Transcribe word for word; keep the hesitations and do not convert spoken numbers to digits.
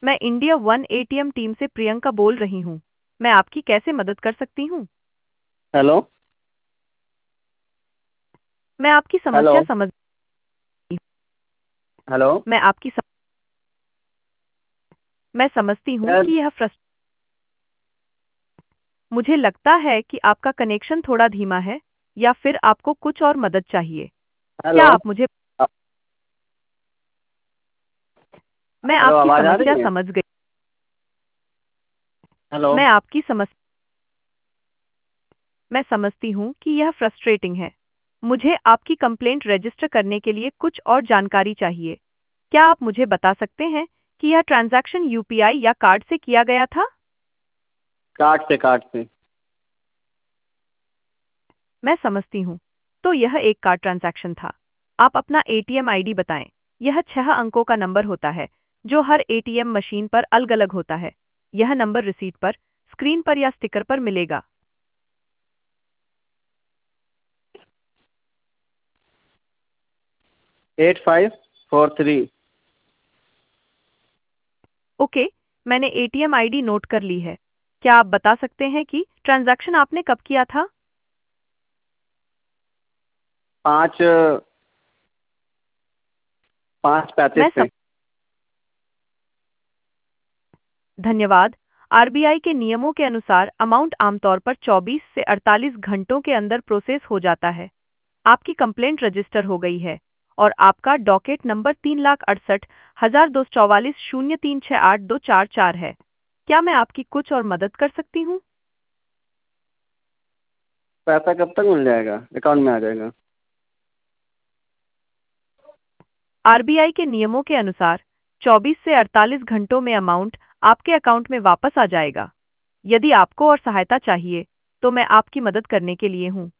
मैं India one ATM team से प्रियंका बोल रही हूँ। मैं आपकी कैसे मदद कर सकती हूँ? हेलो। मैं आपकी हेलो। समस्या समझ हेलो। मैं आपकी सम... मैं समझती हूँ यार। कि यह फ्रस्ट मुझे लगता है कि आपका कनेक्शन थोड़ा धीमा है या फिर आपको कुछ और मदद चाहिए। क्या हेलो। आप मुझे अ- मैं हेलो, आपकी आवाज आ समस्या रही है? समझ गई। हेलो। मैं आपकी समस्या मैं समझती हूँ कि यह फ्रस्ट्रेटिंग है। मुझे आपकी कंप्लेंट रजिस्टर करने के लिए कुछ और जानकारी चाहिए। क्या आप मुझे बता सकते हैं कि यह ट्रांजैक्शन यूपीआई या कार्ड से किया गया था? काट से काट से। मैं समझती हूँ। तो यह एक कार्ड ट्रांजैक्शन था। आप अपना एटीएम आईडी बताएं। यह छह अंकों का नंबर होता है जो हर एटीएम मशीन पर अलग-अलग होता है। यह नंबर रिसीट पर, स्क्रीन पर या स्टिकर पर मिलेगा। Eight five four three. Okay, मैंने एटीएम आईडी नोट कर ली है। क्या आप बता सकते हैं कि ट्रांजैक्शन आपने कब किया था? पाँच पाँच पैंतीस मैं पे। सम... धन्यवाद। आरबीआई के नियमों के अनुसार अमाउंट आमतौर पर चौबीस से अड़तालीस घंटों के अंदर प्रोसेस हो जाता है। आपकी कंप्लेंट रजिस्टर हो गई है और आपका डॉकेट नंबर तीन लाख अड़सठ हजार दो सौ चौवालीस शून्य तीन छः आठ दो चार चार है। क्या मैं आपकी कुछ और मदद कर सकती हूँ? पैसा कब तक मिल जाएगा, अकाउंट में आ जाएगा? आरबीआई के नियमों के अनुसार चौबीस से अड़तालीस घंटों में अमाउंट आपके अकाउंट में वापस आ जाएगा। यदि आपको और सहायता चाहिए तो मैं आपकी मदद करने के लिए हूँ।